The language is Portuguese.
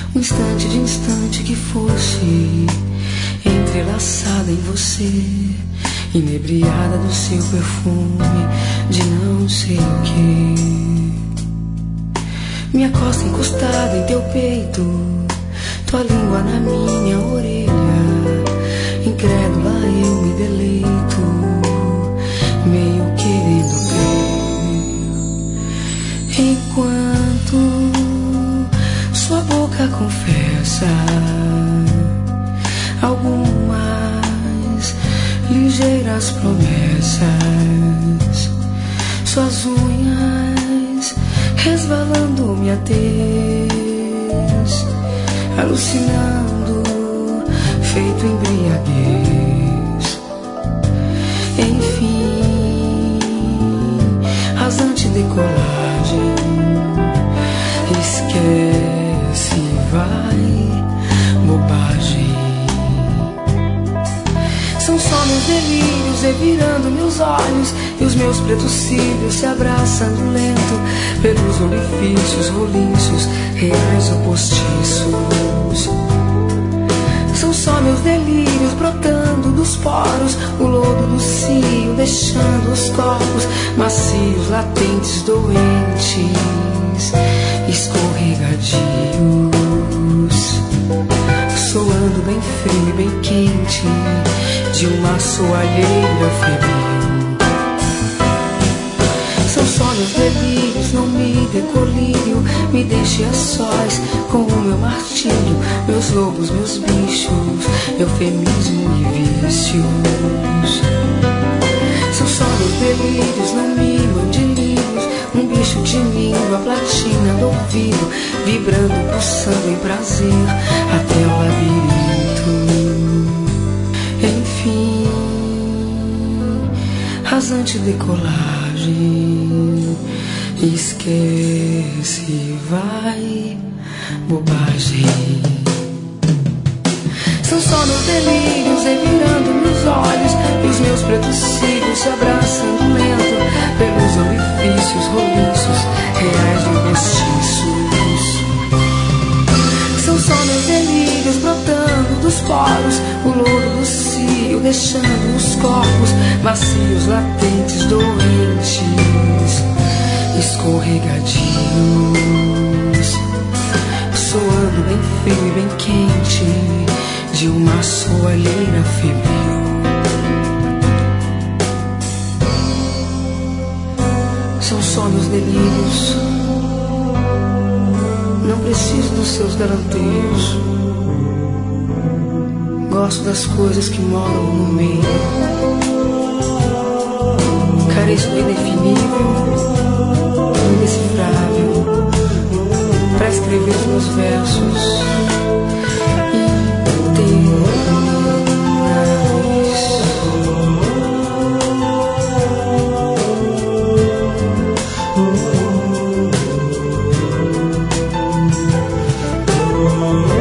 um instante de instante que fosse entrelaçada em você, inebriada do seu perfume de não sei o que. Minha costa encostada em teu peito, tua língua na minha orelha, incrédula eu me deleito, meio querendo crer, enquanto sua boca confessa algumas ligeiras promessas, suas unhas resvalando-me a tez, alucinando, feito embriaguez. Enfim, rasante decolagem, esquece, vai, bobagem. São só meus delírios revirando meus olhos, e os meus pretos cílios se abraçando lento pelos orifícios roliços, reais ou postiços. São só meus delírios brotando dos poros, o lodo do cio deixando os corpos macios, latentes, doentes, escorregadios, soando bem frio e bem quente de uma soalheira febril. São só meus delírios, não me dê colírio, me deixe a sós com o meu martírio, meus lobos, meus bichos, eufemismo e vícios. São só meus delírios, não me mande livros, um bicho de língua, platina do ouvido, vibrando, pulsando em prazer até o labirinto. Enfim, rasante decolagem, esquece, vai, bobagem. São só meus delírios revirando meus olhos, e os meus pretos cílios se abraçando lento pelos orifícios roliços, reais ou mestiços. São só meus delírios brotando dos poros, o lodo do cio deixando os corpos macios, latentes, doentes, escorregadios, soando bem frio e bem quente de uma soalheira febril. São só meus delírios, não preciso dos seus garanteios, gosto das coisas que moram no meio, careço do indefinível, do indecifrável, pra escrever os meus versos intermináveis.